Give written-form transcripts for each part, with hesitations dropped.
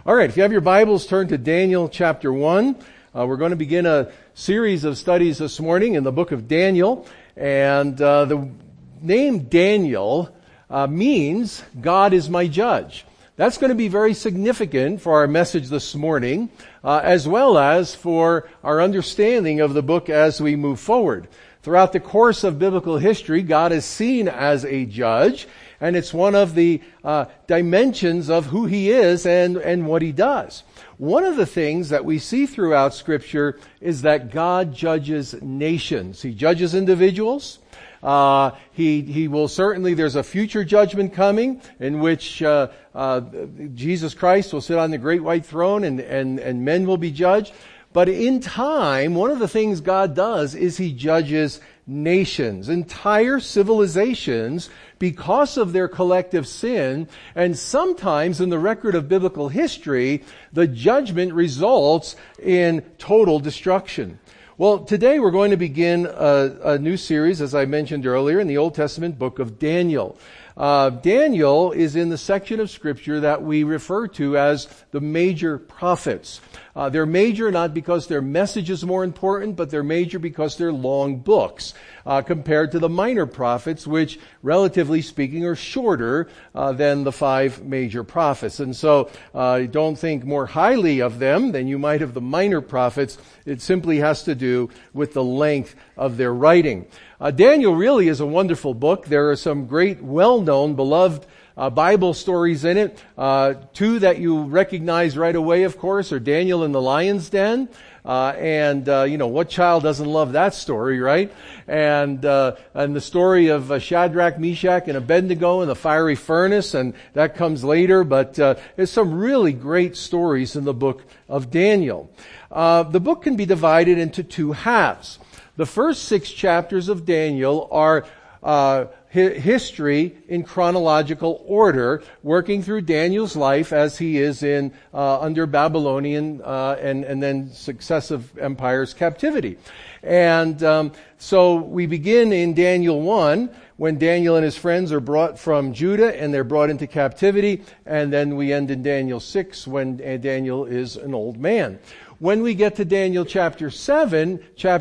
All right, if you have your Bibles, turn to Daniel chapter 1. We're going to begin a series of studies this morning in the book of Daniel. And the name Daniel means God is my judge. That's going to be very significant for our message this morning, as well as for our understanding of the book as we move forward. Throughout the course of biblical history, God is seen as a judge, and it's one of the dimensions of who He is and what He does. One of the things that we see throughout Scripture is that God judges nations. He judges individuals. He will certainly, there's a future judgment coming in which Jesus Christ will sit on the great white throne and men will be judged. But in time, one of the things God does is He judges nations, entire civilizations, because of their collective sin. And sometimes in the record of biblical history, the judgment results in total destruction. Well, today we're going to begin a new series, as I mentioned earlier, in the Old Testament book of Daniel. Daniel is in the section of Scripture that we refer to as the major prophets. They're major not because their message is more important, but they're major because they're long books, compared to the minor prophets, which, relatively speaking, are shorter than the five major prophets. And so, don't think more highly of them than you might of the minor prophets. It simply has to do with the length of their writing. Daniel really is a wonderful book. There are some great, well-known, beloved Bible stories in it. Two that you recognize right away, of course, are Daniel in the lion's den. What child doesn't love that story, right? And the story of Shadrach, Meshach, and Abednego in the fiery furnace, and that comes later. But there's some really great stories in the book of Daniel. The book can be divided into two halves. The first 6 chapters of Daniel are history in chronological order, working through Daniel's life as he is in under Babylonian and then successive empires' captivity. And so we begin in Daniel 1 when Daniel and his friends are brought from Judah and they're brought into captivity, and then we end in Daniel 6 when Daniel is an old man. When we get to Daniel chapter 7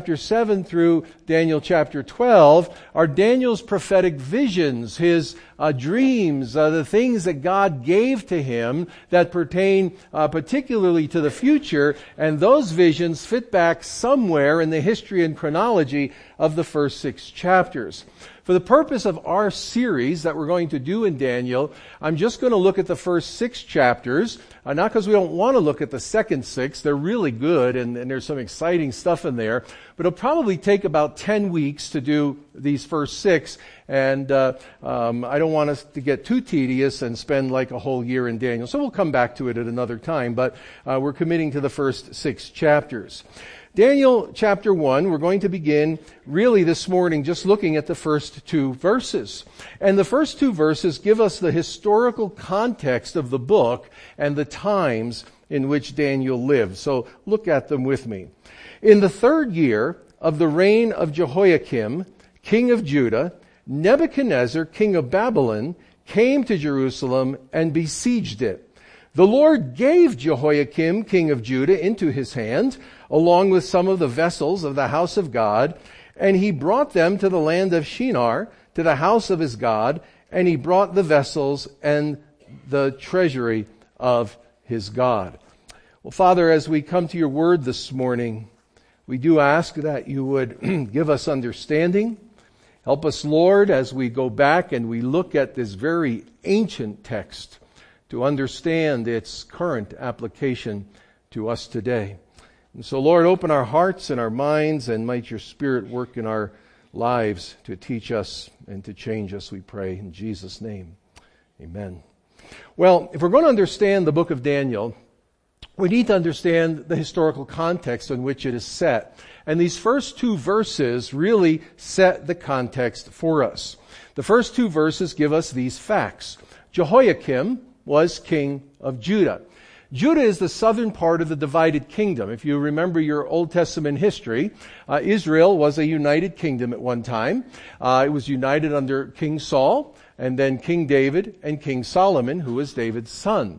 through Daniel chapter 12, are Daniel's prophetic visions, his dreams, the things that God gave to him that pertain particularly to the future, and those visions fit back somewhere in the history and chronology of the first 6 chapters. For the purpose of our series that we're going to do in Daniel, I'm just going to look at the first 6 chapters, not because we don't want to look at the second 6. They're really good, and there's some exciting stuff in there. But it'll probably take about 10 weeks to do these first 6, and I don't want us to get too tedious and spend like a whole year in Daniel. So we'll come back to it at another time, but we're committing to the first 6 chapters. Daniel chapter 1, we're going to begin really this morning just looking at the first 2 verses. And the first 2 verses give us the historical context of the book and the times in which Daniel lived. So look at them with me. In the 3rd year of the reign of Jehoiakim, king of Judah, Nebuchadnezzar, king of Babylon, came to Jerusalem and besieged it. The Lord gave Jehoiakim, king of Judah, into his hand, along with some of the vessels of the house of God, and he brought them to the land of Shinar, to the house of his God, and he brought the vessels and the treasury of his God. Well, Father, as we come to your word this morning, we do ask that you would give us understanding. Help us, Lord, as we go back and we look at this very ancient text, to understand its current application to us today. And so, Lord, open our hearts and our minds, and might your Spirit work in our lives to teach us and to change us, we pray, in Jesus' name. Amen. Well, if we're going to understand the book of Daniel, we need to understand the historical context in which it is set. And these first 2 verses really set the context for us. The first 2 verses give us these facts. Jehoiakim was king of Judah. Judah is the southern part of the divided kingdom. If you remember your Old Testament history, Israel was a united kingdom at one time. It was united under King Saul, and then King David and King Solomon, who was David's son.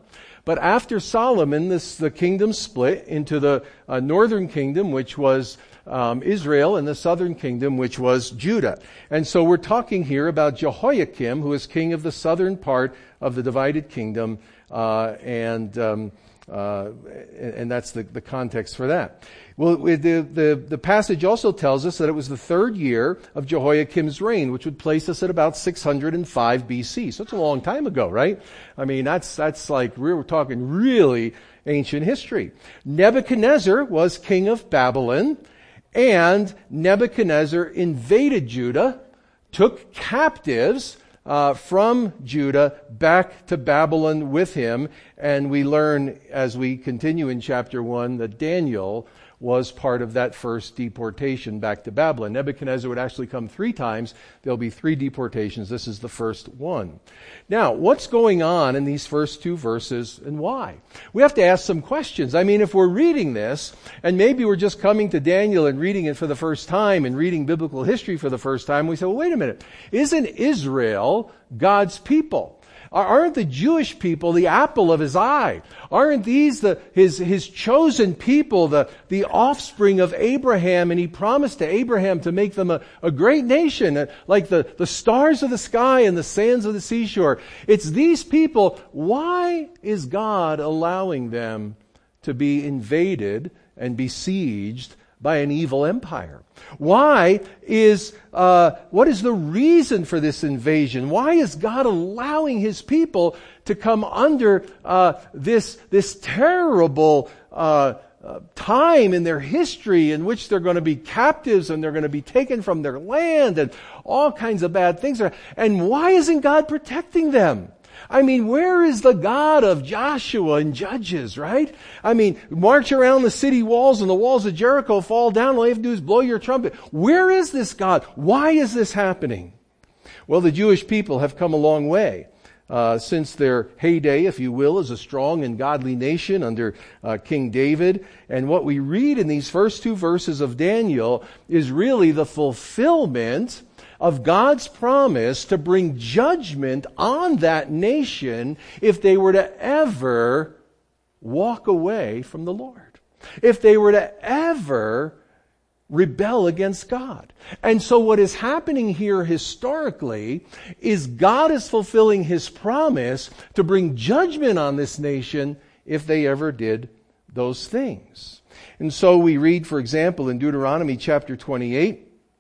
But after Solomon, the kingdom split into the northern kingdom, which was Israel, and the southern kingdom, which was Judah. And so we're talking here about Jehoiakim, who is king of the southern part of the divided kingdom, and that's the context for that. Well, the passage also tells us that it was the third year of Jehoiakim's reign, which would place us at about 605 BC. So it's a long time ago, right? I mean, that's like, we're talking really ancient history. Nebuchadnezzar was king of Babylon, and Nebuchadnezzar invaded Judah, took captives from Judah back to Babylon with him, and we learn as we continue in chapter 1 that Daniel was part of that first deportation back to Babylon. Nebuchadnezzar would actually come 3 times. There'll be 3 deportations. This is the first one. Now, what's going on in these first 2 verses and why? We have to ask some questions. I mean, if we're reading this, and maybe we're just coming to Daniel and reading it for the first time and reading biblical history for the first time, we say, well, wait a minute. Isn't Israel God's people? Aren't the Jewish people the apple of his eye? Aren't these his chosen people, the offspring of Abraham? And he promised to Abraham to make them a great nation, like the stars of the sky and the sands of the seashore. It's these people. Why is God allowing them to be invaded and besieged by an evil empire? What is the reason for this invasion? Why is God allowing his people to come under this terrible time in their history in which they're going to be captives and they're going to be taken from their land and all kinds of bad things? And why isn't God protecting them? I mean, where is the God of Joshua and Judges, right? I mean, march around the city walls and the walls of Jericho fall down. All you have to do is blow your trumpet. Where is this God? Why is this happening? Well, the Jewish people have come a long way since their heyday, if you will, as a strong and godly nation under King David. And what we read in these first 2 verses of Daniel is really the fulfillment of God's promise to bring judgment on that nation if they were to ever walk away from the Lord, if they were to ever rebel against God. And so what is happening here historically is God is fulfilling his promise to bring judgment on this nation if they ever did those things. And so we read, for example, in Deuteronomy chapter 28,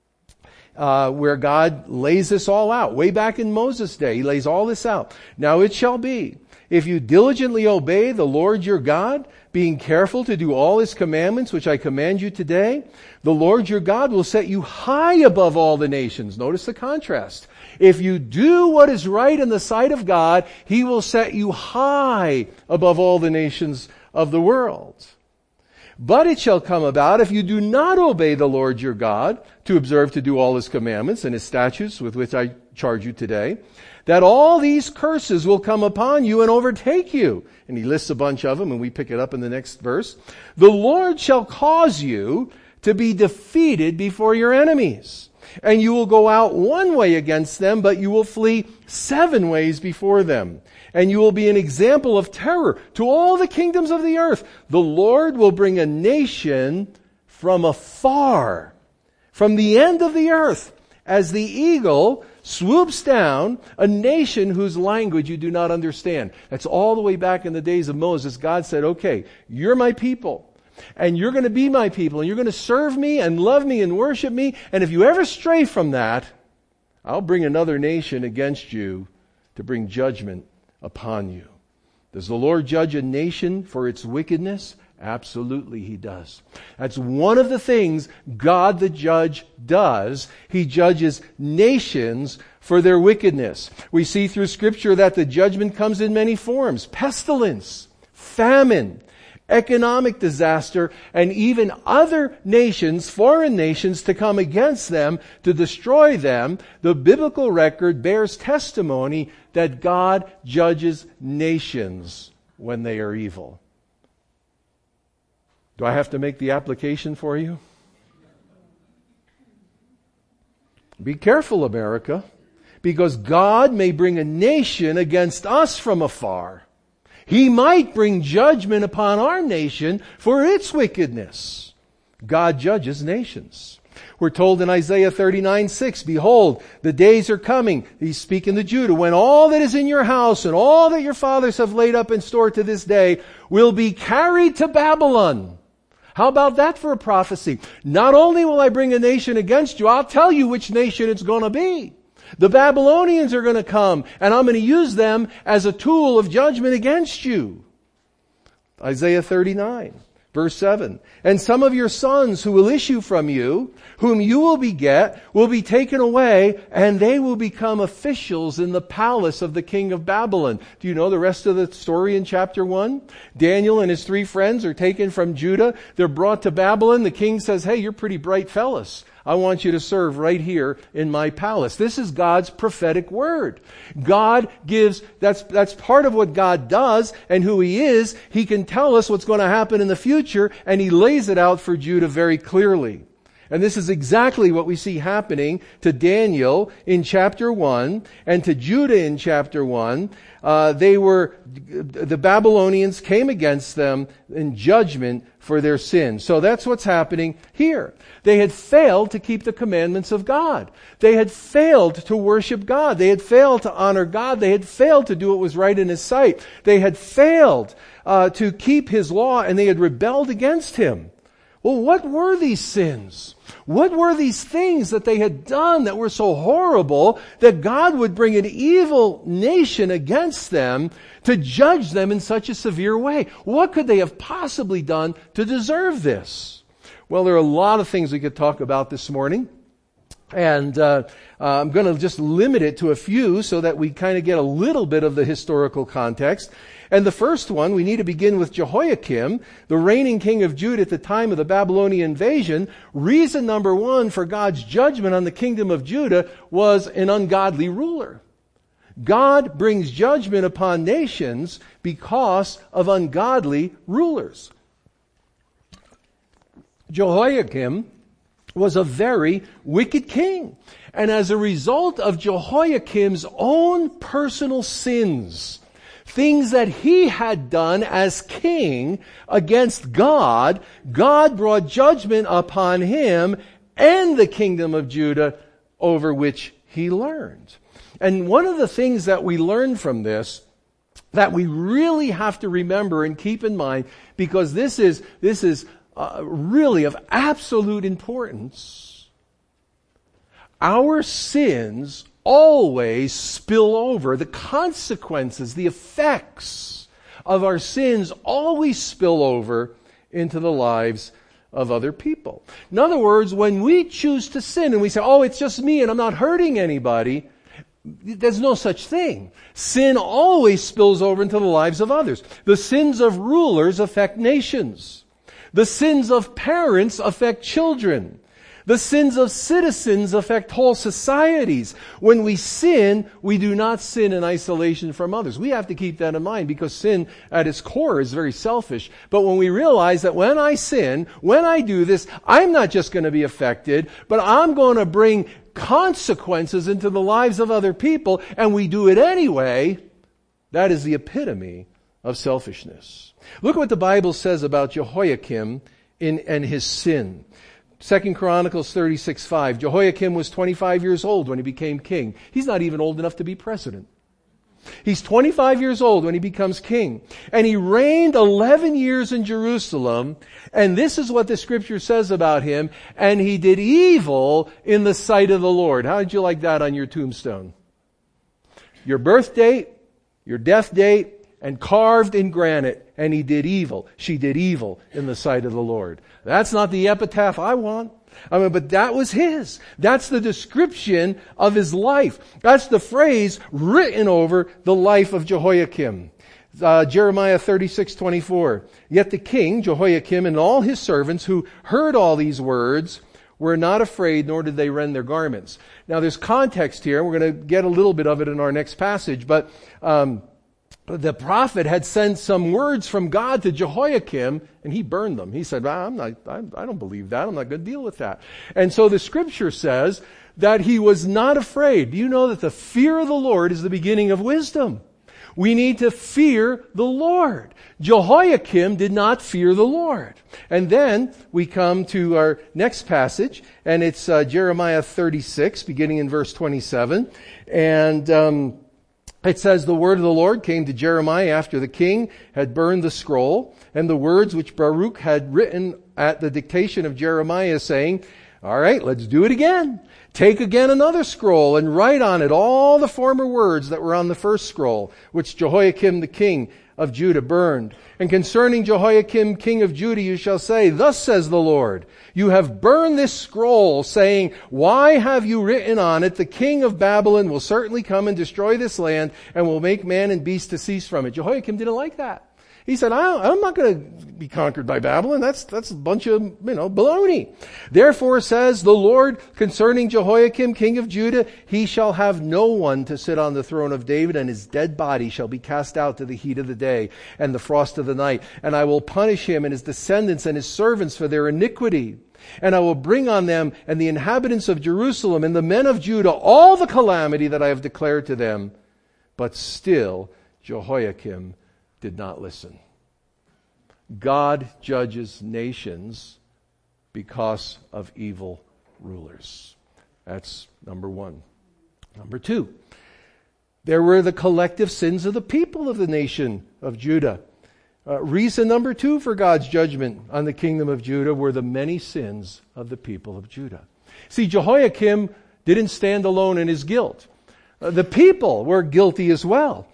where God lays this all out. Way back in Moses' day, he lays all this out. Now it shall be, if you diligently obey the Lord your God, being careful to do all his commandments, which I command you today, the Lord your God will set you high above all the nations. Notice the contrast. If you do what is right in the sight of God, he will set you high above all the nations of the world. But it shall come about, if you do not obey the Lord your God, to observe to do all his commandments and his statutes with which I charge you today, that all these curses will come upon you and overtake you. And he lists a bunch of them, and we pick it up in the next verse. The Lord shall cause you to be defeated before your enemies. And you will go out one way against them, but you will flee 7 ways before them. And you will be an example of terror to all the kingdoms of the earth. The Lord will bring a nation from afar, from the end of the earth, as the eagle swoops down, a nation whose language you do not understand. That's all the way back in the days of Moses. God said, okay, you're my people. And you're going to be my people, and you're going to serve me and love me and worship me. And if you ever stray from that, I'll bring another nation against you to bring judgment upon you. Does the Lord judge a nation for its wickedness? Absolutely, he does. That's one of the things God the judge does. He judges nations for their wickedness. We see through Scripture that the judgment comes in many forms: pestilence, famine, economic disaster, and even other nations, foreign nations, to come against them, to destroy them. The biblical record bears testimony that God judges nations when they are evil. Do I have to make the application for you? Be careful, America, because God may bring a nation against us from afar. He might bring judgment upon our nation for its wickedness. God judges nations. We're told in Isaiah 39:6, behold, the days are coming, he's speaking to Judah, when all that is in your house and all that your fathers have laid up in store to this day will be carried to Babylon. How about that for a prophecy? Not only will I bring a nation against you, I'll tell you which nation it's going to be. The Babylonians are going to come, and I'm going to use them as a tool of judgment against you. Isaiah 39. Verse 7, and some of your sons who will issue from you, whom you will beget, will be taken away, and they will become officials in the palace of the king of Babylon. Do you know the rest of the story in chapter 1? Daniel and his 3 friends are taken from Judah. They're brought to Babylon. The king says, hey, you're pretty bright fellas. I want you to serve right here in my palace. This is God's prophetic word. God gives, that's part of what God does and who He is. He can tell us what's going to happen in the future, and He lays it out for Judah very clearly. And this is exactly what we see happening to Daniel in chapter 1 and to Judah in chapter 1. The Babylonians came against them in judgment for their sins. So that's what's happening here. They had failed to keep the commandments of God. They had failed to worship God. They had failed to honor God. They had failed to do what was right in His sight. They had failed to keep His law, and they had rebelled against Him. Well, what were these sins? What were these things that they had done that were so horrible that God would bring an evil nation against them to judge them in such a severe way? What could they have possibly done to deserve this? Well, there are a lot of things we could talk about this morning. And I'm going to just limit it to a few so that we kind of get a little bit of the historical context. And the first one, we need to begin with Jehoiakim, the reigning king of Judah at the time of the Babylonian invasion. Reason number one for God's judgment on the kingdom of Judah was an ungodly ruler. God brings judgment upon nations because of ungodly rulers. Jehoiakim was a very wicked king. And as a result of Jehoiakim's own personal sins, things that he had done as king against God, God brought judgment upon him and the kingdom of Judah over which he learned. And one of the things that we learn from this that we really have to remember and keep in mind, because this is really of absolute importance. Our sins always spill over. The consequences, the effects of our sins always spill over into the lives of other people. In other words, when we choose to sin and we say, oh, it's just me and I'm not hurting anybody, there's no such thing. Sin always spills over into the lives of others. The sins of rulers affect nations. The sins of parents affect children. The sins of citizens affect whole societies. When we sin, we do not sin in isolation from others. We have to keep that in mind because sin at its core is very selfish. But when we realize that when I sin, when I do this, I'm not just going to be affected, but I'm going to bring consequences into the lives of other people, and we do it anyway, that is the epitome of selfishness. Look what the Bible says about Jehoiakim and his sin. 2 Chronicles 36:5. Jehoiakim was 25 years old when he became king. He's not even old enough to be president. He's 25 years old when he becomes king. And he reigned 11 years in Jerusalem. And this is what the scripture says about him. And he did evil in the sight of the Lord. How did you like that on your tombstone? Your birth date, your death date, and carved in granite. And he did evil. She did evil in the sight of the Lord. That's not the epitaph I want. But that was his. That's the description of his life. That's the phrase written over the life of Jehoiakim. Jeremiah 36:24. Yet the king, Jehoiakim, and all his servants who heard all these words were not afraid, nor did they rend their garments. Now there's context here. We're going to get a little bit of it in our next passage. But the prophet had sent some words from God to Jehoiakim, and he burned them. He said, I don't believe that. I'm not going to deal with that. And so the scripture says that he was not afraid. Do you know that the fear of the Lord is the beginning of wisdom? We need to fear the Lord. Jehoiakim did not fear the Lord. And then we come to our next passage, and it's Jeremiah 36, beginning in verse 27. And it says, the word of the Lord came to Jeremiah after the king had burned the scroll, and the words which Baruch had written at the dictation of Jeremiah, saying, all right, let's do it again. Take again another scroll and write on it all the former words that were on the first scroll, which Jehoiakim the king of Judah burned. And concerning Jehoiakim king of Judah you shall say, thus says the Lord, you have burned this scroll, saying, why have you written on it, the king of Babylon will certainly come and destroy this land and will make man and beast to cease from it. Jehoiakim didn't like that. He said, I'm not going to be conquered by Babylon. That's a bunch of, baloney. Therefore says the Lord concerning Jehoiakim, king of Judah, he shall have no one to sit on the throne of David, and his dead body shall be cast out to the heat of the day and the frost of the night. And I will punish him and his descendants and his servants for their iniquity. And I will bring on them and the inhabitants of Jerusalem and the men of Judah all the calamity that I have declared to them. But still Jehoiakim did not listen. God judges nations because of evil rulers. That's number one. Number two, there were the collective sins of the people of the nation of Judah. Reason number two for God's judgment on the kingdom of Judah were the many sins of the people of Judah. See, Jehoiakim didn't stand alone in his guilt. The people were guilty as well.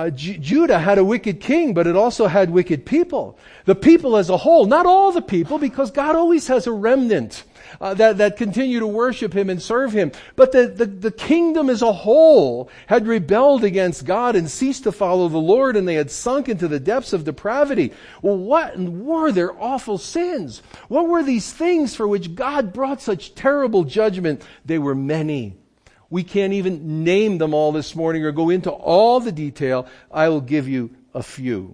Judah had a wicked king, but it also had wicked people. The people as a whole, not all the people, because God always has a remnant that continue to worship Him and serve Him. But the kingdom as a whole had rebelled against God and ceased to follow the Lord, and they had sunk into the depths of depravity. Well, what were their awful sins? What were these things for which God brought such terrible judgment? They were many. We can't even name them all this morning or go into all the detail. I will give you a few.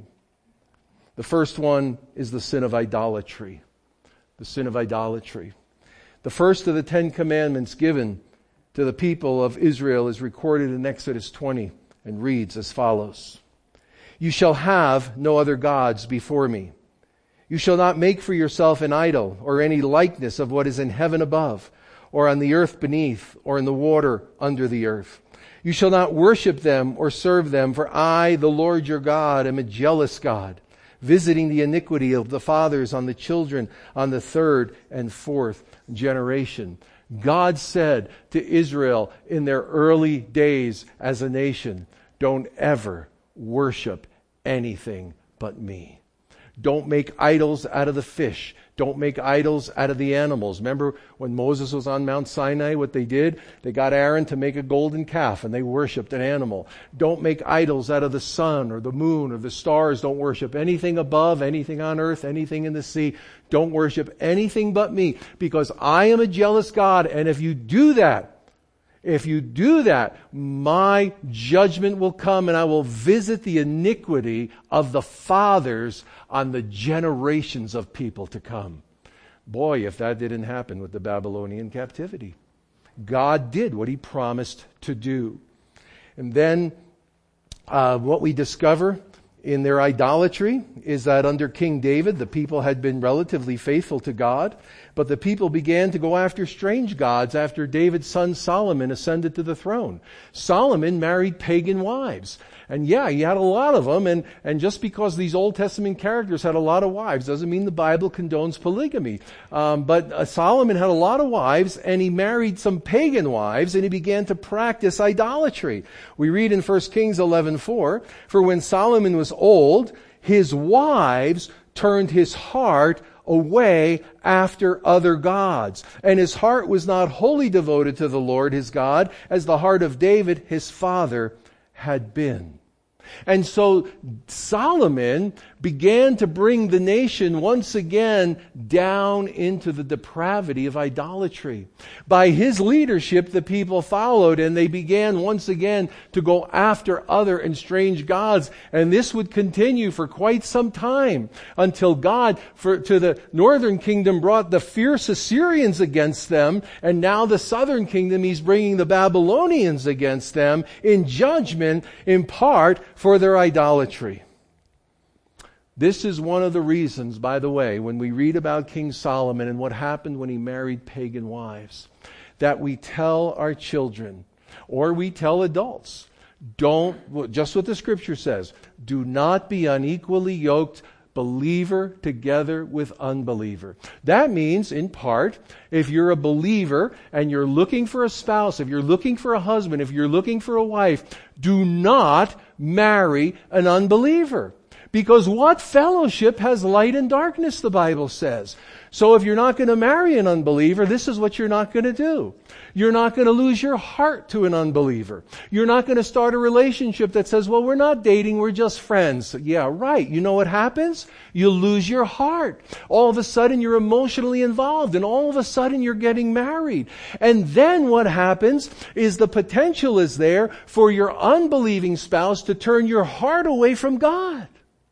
The first one is the sin of idolatry. The sin of idolatry. The first of the 10 commandments given to the people of Israel is recorded in Exodus 20 and reads as follows. You shall have no other gods before me. You shall not make for yourself an idol or any likeness of what is in heaven above, or on the earth beneath, or in the water under the earth. You shall not worship them or serve them, for I, the Lord your God, am a jealous God, visiting the iniquity of the fathers on the children, on the third and fourth generation. God said to Israel in their early days as a nation, don't ever worship anything but me. Don't make idols out of the fish. Don't make idols out of the animals. Remember when Moses was on Mount Sinai, what they did? They got Aaron to make a golden calf and they worshiped an animal. Don't make idols out of the sun or the moon or the stars. Don't worship anything above, anything on earth, anything in the sea. Don't worship anything but me, because I am a jealous God, and if you do that, my judgment will come, and I will visit the iniquity of the fathers on the generations of people to come. Boy, if that didn't happen with the Babylonian captivity. God did what He promised to do. And then what we discover in their idolatry is that under King David, the people had been relatively faithful to God, but the people began to go after strange gods after David's son Solomon ascended to the throne. Solomon married pagan wives. And yeah, he had a lot of them, and just because these Old Testament characters had a lot of wives doesn't mean the Bible condones polygamy. But Solomon had a lot of wives, and he married some pagan wives, and he began to practice idolatry. We read in 1 Kings 11:4, for when Solomon was old, his wives turned his heart away after other gods. And his heart was not wholly devoted to the Lord his God, as the heart of David his father had been. And so Solomon began to bring the nation once again down into the depravity of idolatry. By his leadership, the people followed, and they began once again to go after other and strange gods. And this would continue for quite some time until God, to the northern kingdom, brought the fierce Assyrians against them, and now the southern kingdom, he's bringing the Babylonians against them in judgment, in part for their idolatry. This is one of the reasons, by the way, when we read about King Solomon and what happened when he married pagan wives, that we tell our children, or we tell adults, don't, just what the Scripture says, do not be unequally yoked, believer together with unbeliever. That means, in part, if you're a believer and you're looking for a spouse, if you're looking for a husband, if you're looking for a wife, do not marry an unbeliever. Because what fellowship has light and darkness, the Bible says. So if you're not going to marry an unbeliever, this is what you're not going to do. You're not going to lose your heart to an unbeliever. You're not going to start a relationship that says, well, we're not dating, we're just friends. Yeah, right. You know what happens? You lose your heart. All of a sudden you're emotionally involved, and all of a sudden you're getting married. And then what happens is the potential is there for your unbelieving spouse to turn your heart away from God.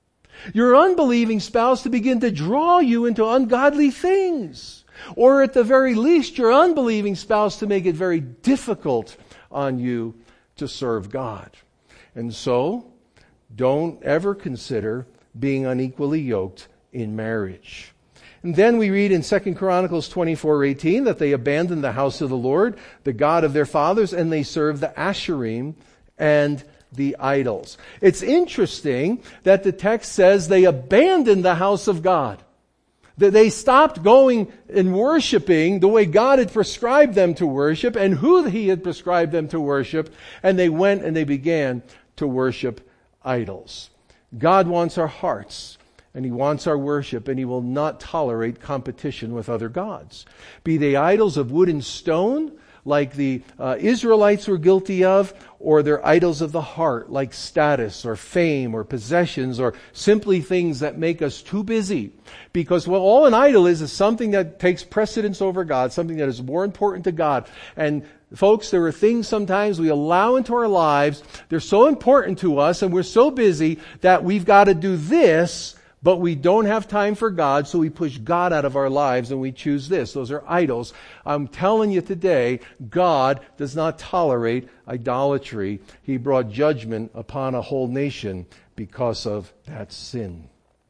Your unbelieving spouse to begin to draw you into ungodly things. Or at the very least, your unbelieving spouse to make it very difficult on you to serve God. And so, don't ever consider being unequally yoked in marriage. And then we read in 2 Chronicles 24:18 that they abandoned the house of the Lord, the God of their fathers, and they served the Asherim and the idols. It's interesting that the text says they abandoned the house of God. That they stopped going and worshiping the way God had prescribed them to worship and who He had prescribed them to worship, and they went and they began to worship idols. God wants our hearts, and He wants our worship, and He will not tolerate competition with other gods. Be they idols of wood and stone, like the Israelites were guilty of, or they're idols of the heart, like status or fame or possessions or simply things that make us too busy. Because, well, all an idol is something that takes precedence over God, something that is more important to God. And folks, there are things sometimes we allow into our lives, they're so important to us and we're so busy that we've got to do this, but we don't have time for God, so we push God out of our lives and we choose this. Those are idols. I'm telling you today, God does not tolerate idolatry. He brought judgment upon a whole nation because of that sin.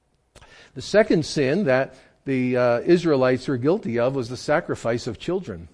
The second sin that the Israelites were guilty of was the sacrifice of children.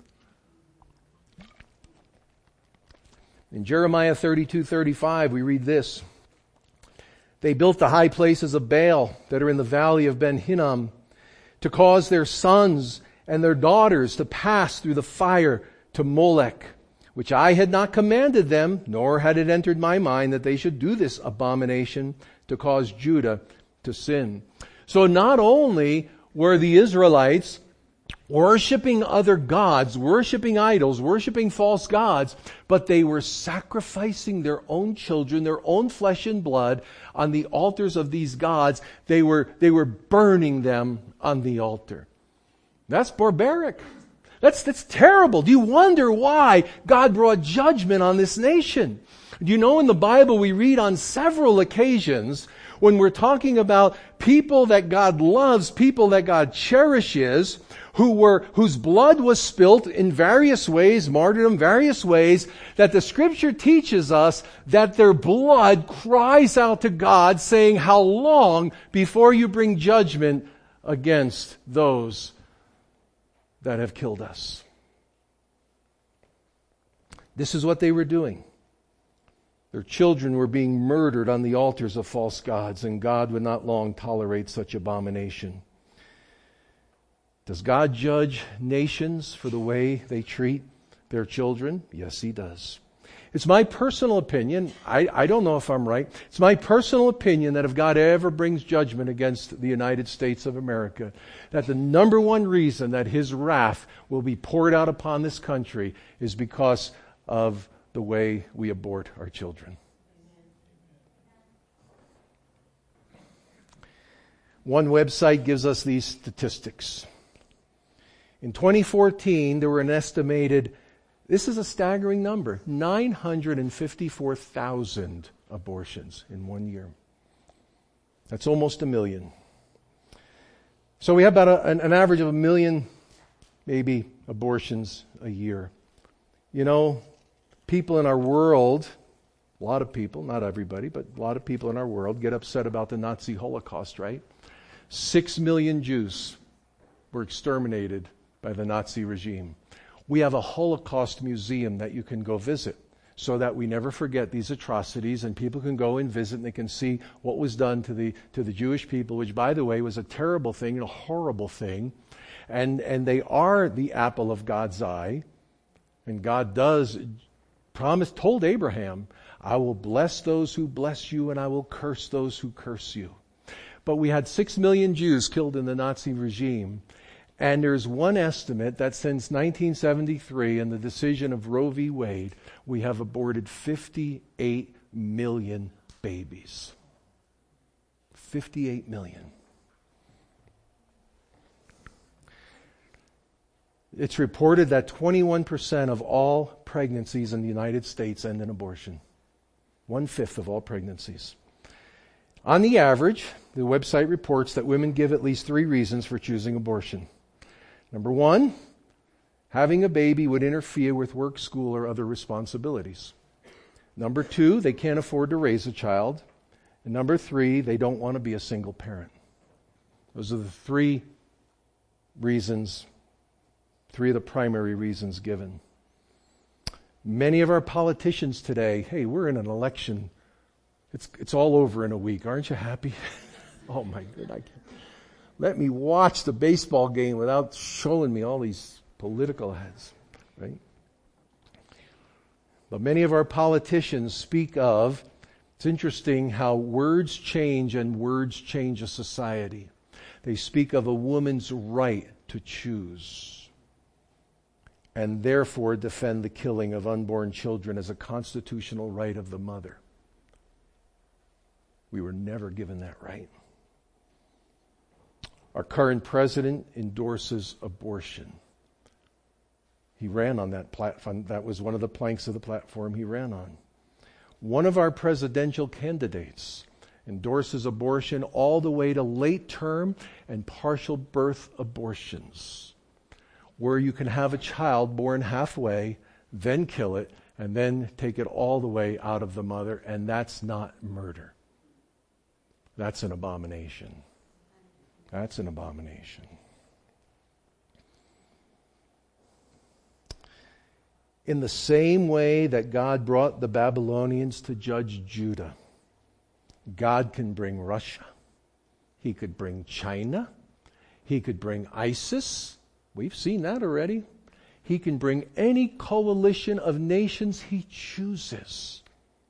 In Jeremiah 32:35, we read this. They built the high places of Baal that are in the valley of Ben Hinnom to cause their sons and their daughters to pass through the fire to Molech, which I had not commanded them, nor had it entered my mind that they should do this abomination to cause Judah to sin. So not only were the Israelites worshiping other gods, worshiping idols, worshiping false gods, but they were sacrificing their own children, their own flesh and blood on the altars of these gods. They were burning them on the altar. That's barbaric. That's terrible. Do you wonder why God brought judgment on this nation? Do you know in the Bible we read on several occasions when we're talking about people that God loves, people that God cherishes, whose blood was spilt in various ways, martyrdom, various ways, that the Scripture teaches us that their blood cries out to God saying, how long before you bring judgment against those that have killed us? This is what they were doing. Their children were being murdered on the altars of false gods, and God would not long tolerate such abomination. Does God judge nations for the way they treat their children? Yes, He does. It's my personal opinion, I don't know if I'm right, it's my personal opinion that if God ever brings judgment against the United States of America, that the number one reason that His wrath will be poured out upon this country is because of the way we abort our children. One website gives us these statistics. In 2014, there were an estimated, this is a staggering number, 954,000 abortions in 1 year. That's almost 1 million. So we have about an average of 1 million, maybe, abortions a year. You know, people in our world, a lot of people, not everybody, but a lot of people in our world get upset about the Nazi Holocaust, right? 6 million Jews were exterminated by the Nazi regime. We have a Holocaust museum that you can go visit so that we never forget these atrocities, and people can go and visit and they can see what was done to the Jewish people, which, by the way, was a terrible thing and a horrible thing. And they are the apple of God's eye. And God told Abraham, I will bless those who bless you and I will curse those who curse you. But we had 6 million Jews killed in the Nazi regime. And there's one estimate that since 1973 and the decision of Roe v. Wade, we have aborted 58 million babies. 58 million. It's reported that 21% of all pregnancies in the United States end in abortion. 1/5 of all pregnancies. On the average, the website reports that women give at least 3 reasons for choosing abortion. Number 1, having a baby would interfere with work, school, or other responsibilities. Number 2, they can't afford to raise a child. And number 3, they don't want to be a single parent. Those are the 3 reasons, 3 of the primary reasons given. Many of our politicians today, hey, we're in an election. It's all over in a week. Aren't you happy? Oh my goodness. Let me watch the baseball game without showing me all these political ads, right? But many of our politicians speak of, it's interesting how words change and words change a society. They speak of a woman's right to choose and therefore defend the killing of unborn children as a constitutional right of the mother. We were never given that right. Our current president endorses abortion. He ran on that platform. That was one of the planks of the platform he ran on. One of our presidential candidates endorses abortion all the way to late term and partial birth abortions, where you can have a child born halfway, then kill it, and then take it all the way out of the mother, and that's not murder. That's an abomination. That's an abomination. In the same way that God brought the Babylonians to judge Judah, God can bring Russia. He could bring China. He could bring ISIS. We've seen that already. He can bring any coalition of nations he chooses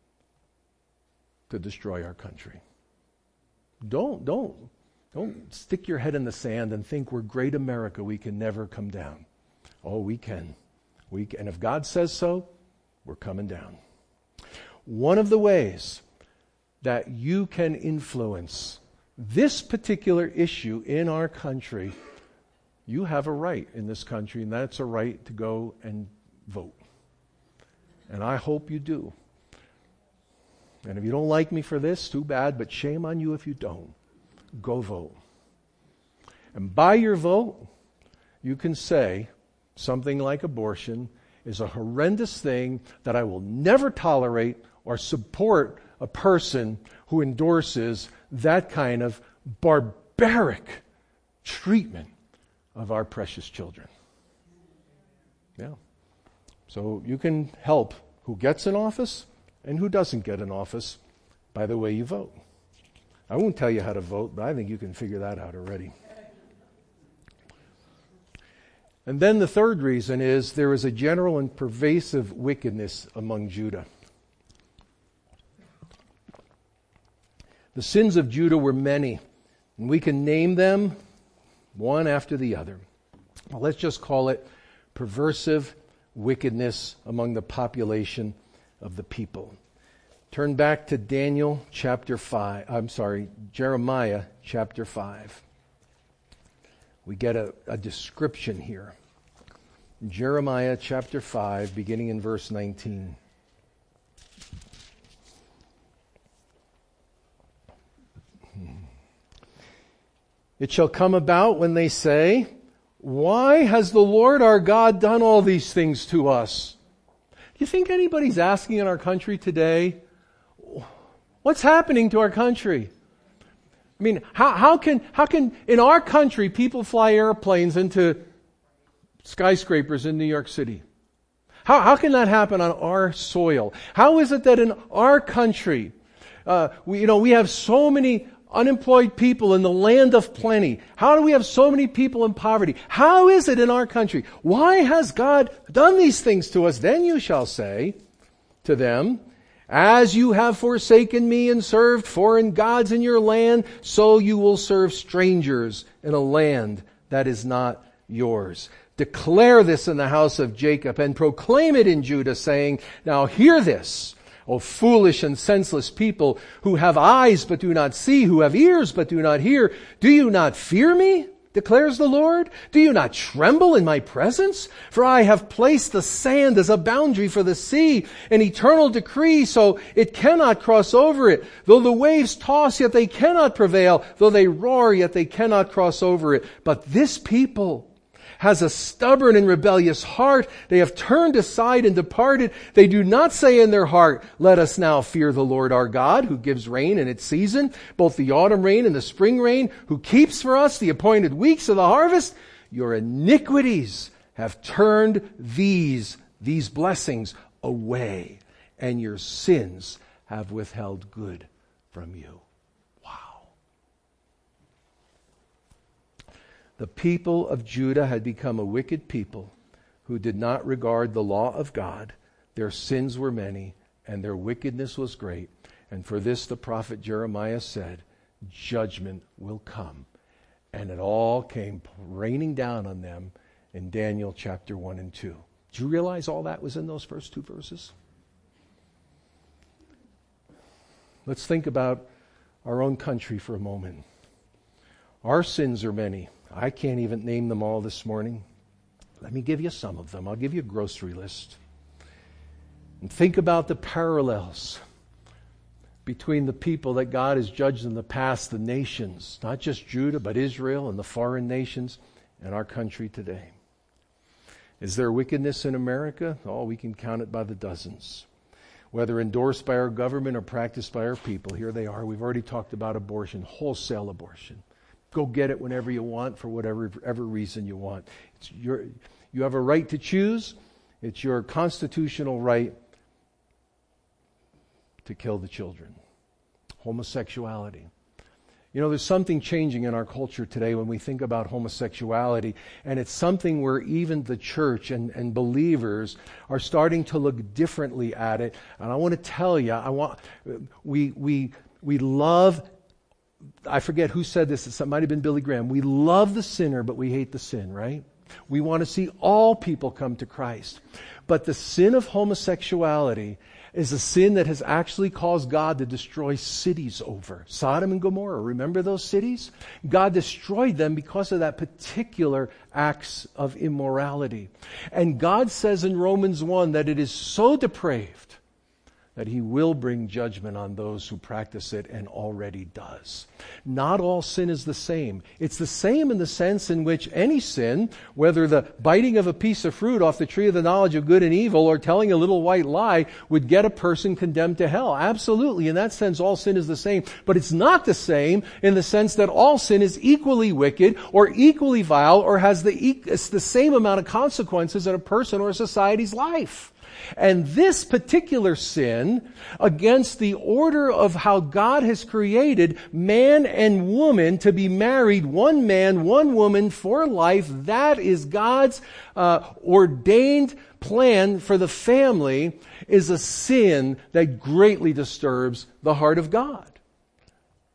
to destroy our country. Don't stick your head in the sand and think we're great America. We can never come down. Oh, we can. And if God says so, we're coming down. One of the ways that you can influence this particular issue in our country, you have a right in this country, and that's a right to go and vote. And I hope you do. And if you don't like me for this, too bad, but shame on you if you don't. Go vote. And by your vote, you can say something like abortion is a horrendous thing that I will never tolerate or support a person who endorses that kind of barbaric treatment of our precious children. Yeah. So you can help who gets in office and who doesn't get in office by the way you vote. I won't tell you how to vote, but I think you can figure that out already. And then the third reason is there is a general and pervasive wickedness among Judah. The sins of Judah were many, and we can name them one after the other. Well, let's just call it perversive wickedness among the population of the people. Turn back to Jeremiah chapter 5. We get a description here. Jeremiah chapter 5, beginning in verse 19. It shall come about when they say, why has the Lord our God done all these things to us? Do you think anybody's asking in our country today, what's happening to our country? I mean, how can in our country people fly airplanes into skyscrapers in New York City? How can that happen on our soil? How is it that in our country, we have so many unemployed people in the land of plenty? How do we have so many people in poverty? How is it in our country? Why has God done these things to us? Then you shall say to them, as you have forsaken me and served foreign gods in your land, so you will serve strangers in a land that is not yours. Declare this in the house of Jacob and proclaim it in Judah, saying, now hear this, O foolish and senseless people who have eyes but do not see, who have ears but do not hear. Do you not fear me, declares the Lord? Do you not tremble in my presence? For I have placed the sand as a boundary for the sea, an eternal decree, so it cannot cross over it. Though the waves toss, yet they cannot prevail. Though they roar, yet they cannot cross over it. But this people has a stubborn and rebellious heart. They have turned aside and departed. They do not say in their heart, let us now fear the Lord our God, who gives rain in its season, both the autumn rain and the spring rain, who keeps for us the appointed weeks of the harvest. Your iniquities have turned these blessings away, and your sins have withheld good from you. The people of Judah had become a wicked people who did not regard the law of God. Their sins were many, and their wickedness was great. And for this the prophet Jeremiah said, judgment will come. And it all came raining down on them in Daniel chapter 1 and 2. Do you realize all that was in those first two verses? Let's think about our own country for a moment. Our sins are many. I can't even name them all this morning. Let me give you some of them. I'll give you a grocery list. And think about the parallels between the people that God has judged in the past, the nations, not just Judah, but Israel and the foreign nations, and our country today. Is there wickedness in America? Oh, we can count it by the dozens. Whether endorsed by our government or practiced by our people, here they are. We've already talked about abortion, wholesale abortion. Go get it whenever you want for whatever reason you want. You have a right to choose. It's your constitutional right to kill the children. Homosexuality. You know, there's something changing in our culture today when we think about homosexuality, and it's something where even the church and believers are starting to look differently at it. And I want to tell you, we love. I forget who said this. It might have been Billy Graham. We love the sinner, but we hate the sin, right? We want to see all people come to Christ. But the sin of homosexuality is a sin that has actually caused God to destroy cities over. Sodom and Gomorrah, remember those cities? God destroyed them because of that particular acts of immorality. And God says in Romans 1 that it is so depraved that He will bring judgment on those who practice it and already does. Not all sin is the same. It's the same in the sense in which any sin, whether the biting of a piece of fruit off the tree of the knowledge of good and evil or telling a little white lie, would get a person condemned to hell. Absolutely. In that sense, all sin is the same. But it's not the same in the sense that all sin is equally wicked or equally vile or has the same amount of consequences in a person or a society's life. And this particular sin against the order of how God has created man and woman to be married, one man, one woman for life, that is God's ordained plan for the family, is a sin that greatly disturbs the heart of God.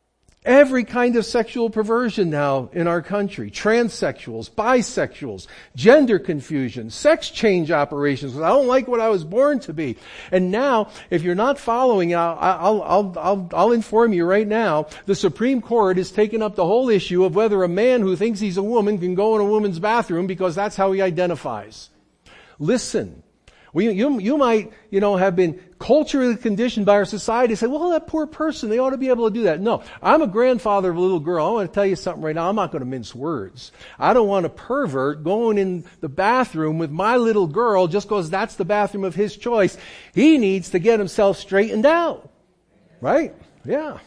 Every kind of sexual perversion now in our country. Transsexuals, bisexuals, gender confusion, sex change operations. I don't like what I was born to be. And now, if you're not following, I'll inform you right now, the Supreme Court has taken up the whole issue of whether a man who thinks he's a woman can go in a woman's bathroom because that's how he identifies. Listen. You might, have been culturally conditioned by our society to say, well, that poor person, they ought to be able to do that. No, I'm a grandfather of a little girl. I want to tell you something right now. I'm not going to mince words. I don't want a pervert going in the bathroom with my little girl just because that's the bathroom of his choice. He needs to get himself straightened out. Right? Yeah.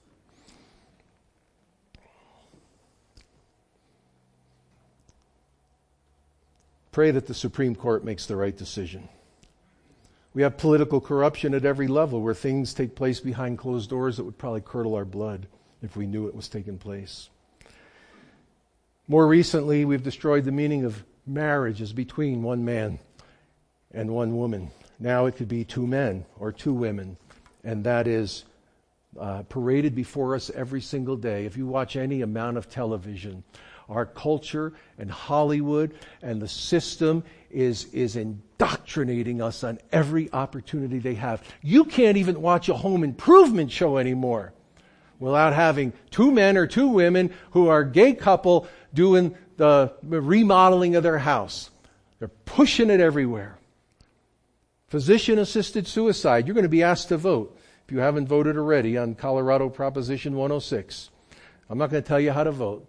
Pray that the Supreme Court makes the right decision. We have political corruption at every level where things take place behind closed doors that would probably curdle our blood if we knew it was taking place. More recently, we've destroyed the meaning of marriage as between one man and one woman. Now it could be two men or two women, and that is paraded before us every single day. If you watch any amount of television, our culture and Hollywood and the system is indoctrinating us on every opportunity they have. You can't even watch a home improvement show anymore without having two men or two women who are a gay couple doing the remodeling of their house. They're pushing it everywhere. Physician-assisted suicide. You're going to be asked to vote, if you haven't voted already, on Colorado Proposition 106. I'm not going to tell you how to vote.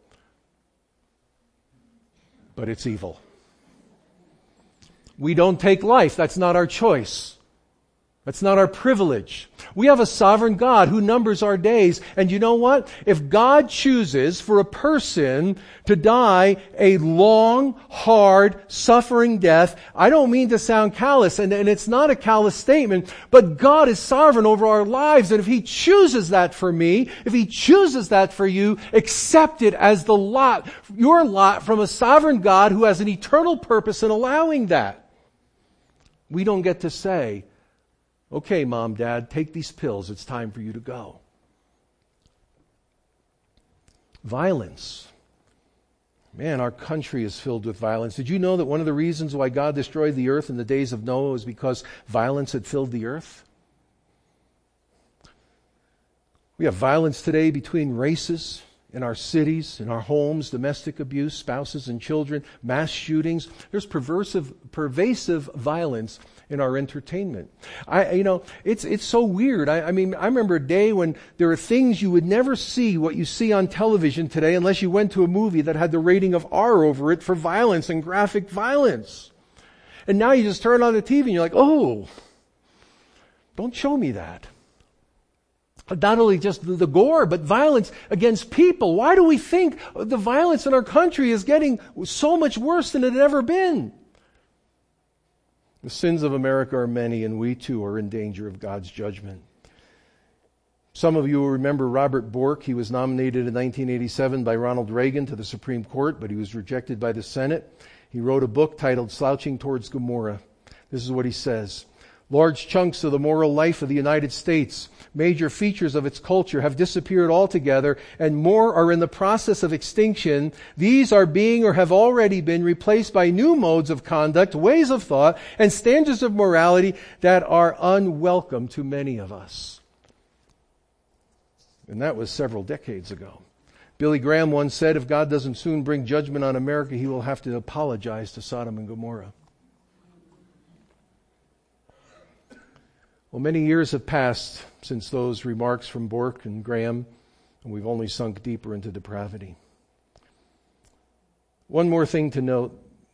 But it's evil. We don't take life. That's not our choice. That's not our privilege. We have a sovereign God who numbers our days. And you know what? If God chooses for a person to die a long, hard, suffering death, I don't mean to sound callous, and it's not a callous statement, but God is sovereign over our lives. And if He chooses that for me, if He chooses that for you, accept it as your lot from a sovereign God who has an eternal purpose in allowing that. We don't get to say, okay, Mom, Dad, take these pills. It's time for you to go. Violence. Man, our country is filled with violence. Did you know that one of the reasons why God destroyed the earth in the days of Noah was because violence had filled the earth? We have violence today between races in our cities, in our homes, domestic abuse, spouses and children, mass shootings. There's pervasive violence in our entertainment. It's so weird. I remember a day when there are things you would never see what you see on television today unless you went to a movie that had the rating of R over it for violence and graphic violence. And now you just turn on the TV and you're like, oh, don't show me that. Not only just the gore, but violence against people. Why do we think the violence in our country is getting so much worse than it had ever been? The sins of America are many, and we too are in danger of God's judgment. Some of you will remember Robert Bork. He was nominated in 1987 by Ronald Reagan to the Supreme Court, but he was rejected by the Senate. He wrote a book titled Slouching Towards Gomorrah. This is what he says. Large chunks of the moral life of the United States, major features of its culture, have disappeared altogether, and more are in the process of extinction. These are being or have already been replaced by new modes of conduct, ways of thought, and standards of morality that are unwelcome to many of us. And that was several decades ago. Billy Graham once said, if God doesn't soon bring judgment on America, He will have to apologize to Sodom and Gomorrah. Well, many years have passed since those remarks from Bork and Graham, and we've only sunk deeper into depravity. One more thing to note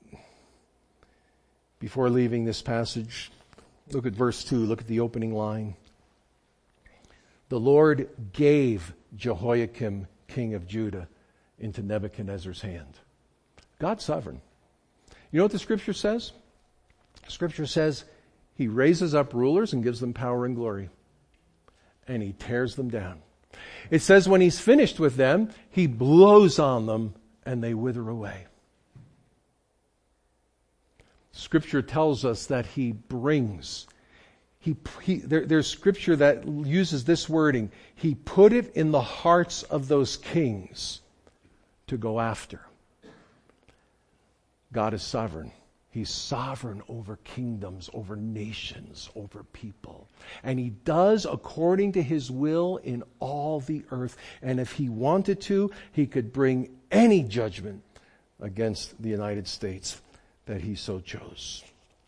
before leaving this passage. Look at verse 2. Look at the opening line. The Lord gave Jehoiakim, king of Judah, into Nebuchadnezzar's hand. God's sovereign. You know what the Scripture says? Scripture says, He raises up rulers and gives them power and glory. And He tears them down. It says when He's finished with them, He blows on them and they wither away. Scripture tells us that He brings There's scripture that uses this wording. He put it in the hearts of those kings to go after. God is sovereign. He's sovereign over kingdoms, over nations, over people. And He does according to His will in all the earth. And if He wanted to, He could bring any judgment against the United States that He so chose.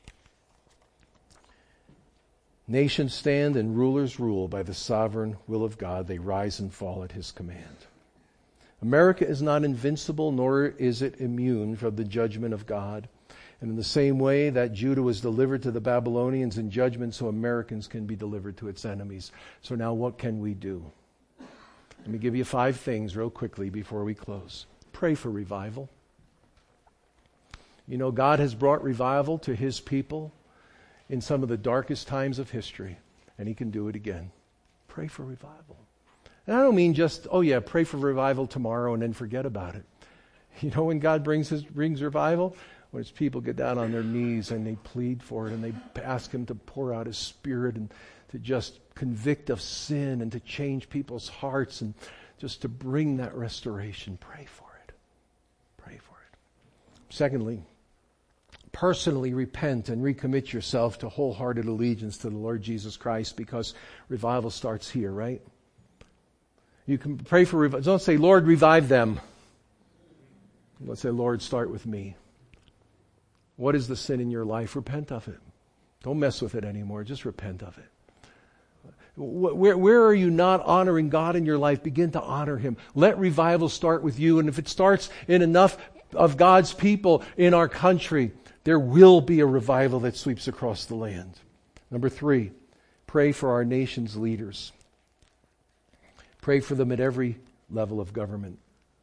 Nations stand and rulers rule by the sovereign will of God. They rise and fall at His command. America is not invincible, nor is it immune from the judgment of God. And in the same way that Judah was delivered to the Babylonians in judgment, so Americans can be delivered to its enemies. So now what can we do? Let me give you 5 things real quickly before we close. Pray for revival. You know, God has brought revival to His people in some of the darkest times of history, and He can do it again. Pray for revival. And I don't mean just, pray for revival tomorrow and then forget about it. You know when God brings revival? When His people get down on their knees and they plead for it and they ask Him to pour out His Spirit and to just convict of sin and to change people's hearts and just to bring that restoration. Pray for it. Pray for it. Secondly, personally repent and recommit yourself to wholehearted allegiance to the Lord Jesus Christ, because revival starts here, right? You can pray for revival. Don't say, Lord, revive them. Let's say, Lord, start with me. What is the sin in your life? Repent of it. Don't mess with it anymore. Just repent of it. Where are you not honoring God in your life? Begin to honor Him. Let revival start with you. And if it starts in enough of God's people in our country, there will be a revival that sweeps across the land. Number 3, pray for our nation's leaders. Pray for them at every level of government.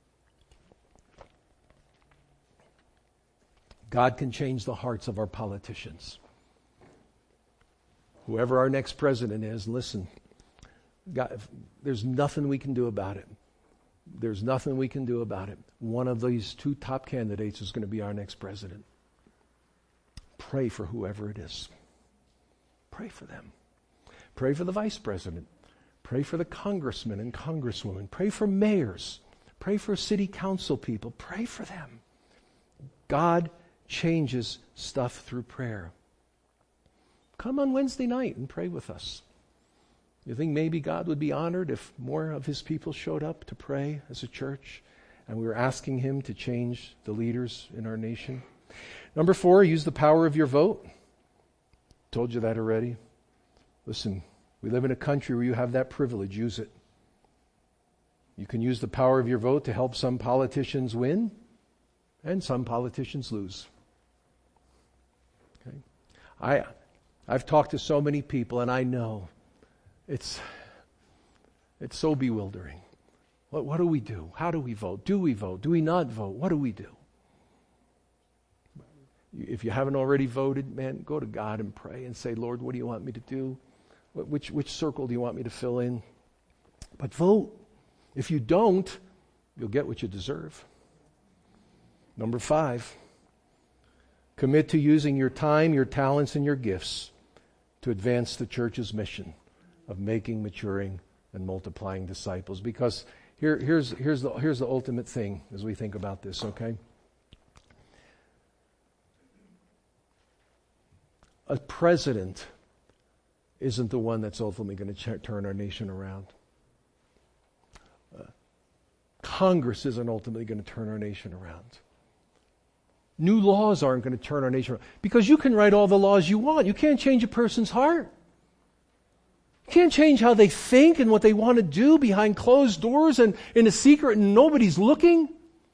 God can change the hearts of our politicians. Whoever our next president is, listen, God, there's nothing we can do about it. There's nothing we can do about it. One of these 2 top candidates is going to be our next president. Pray for whoever it is. Pray for them. Pray for the vice president. Pray for the congressmen and congresswomen. Pray for mayors. Pray for city council people. Pray for them. God changes stuff through prayer. Come on Wednesday night and pray with us. You think maybe God would be honored if more of His people showed up to pray as a church and we were asking Him to change the leaders in our nation? Number 4, use the power of your vote. Told you that already. Listen, we live in a country where you have that privilege. Use it. You can use the power of your vote to help some politicians win and some politicians lose. Okay? I've talked to so many people, and I know it's so bewildering. What do we do? How do we vote? Do we vote? Do we not vote? What do we do? If you haven't already voted, man, go to God and pray and say, Lord, what do you want me to do? Which circle do you want me to fill in? But vote. If you don't, you'll get what you deserve. Number 5, commit to using your time, your talents, and your gifts to advance the church's mission of making, maturing, and multiplying disciples. Because here's the ultimate thing as we think about this, okay? A president isn't the one that's ultimately going to turn our nation around. Congress isn't ultimately going to turn our nation around. New laws aren't going to turn our nation around. Because you can write all the laws you want. You can't change a person's heart. You can't change how they think and what they want to do behind closed doors and in a secret and nobody's looking.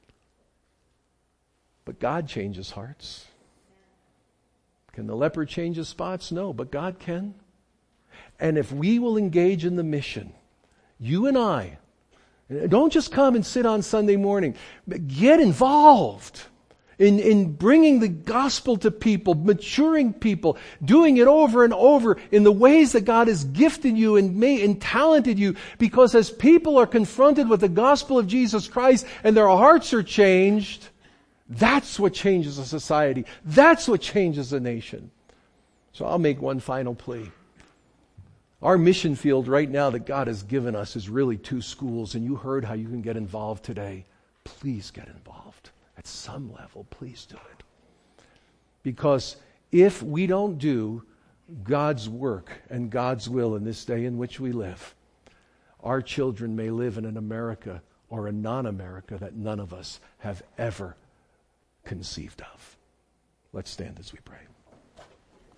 But God changes hearts. Can the leopard change his spots? No, but God can. And if we will engage in the mission, you and I, don't just come and sit on Sunday morning, but get involved in bringing the gospel to people, maturing people, doing it over and over in the ways that God has gifted you and talented you. Because as people are confronted with the gospel of Jesus Christ and their hearts are changed, that's what changes a society. That's what changes a nation. So I'll make one final plea. Our mission field right now that God has given us is really 2 schools, and you heard how you can get involved today. Please get involved. At some level, please do it. Because if we don't do God's work and God's will in this day in which we live, our children may live in an America or a non-America that none of us have ever conceived of. Let's stand as we pray.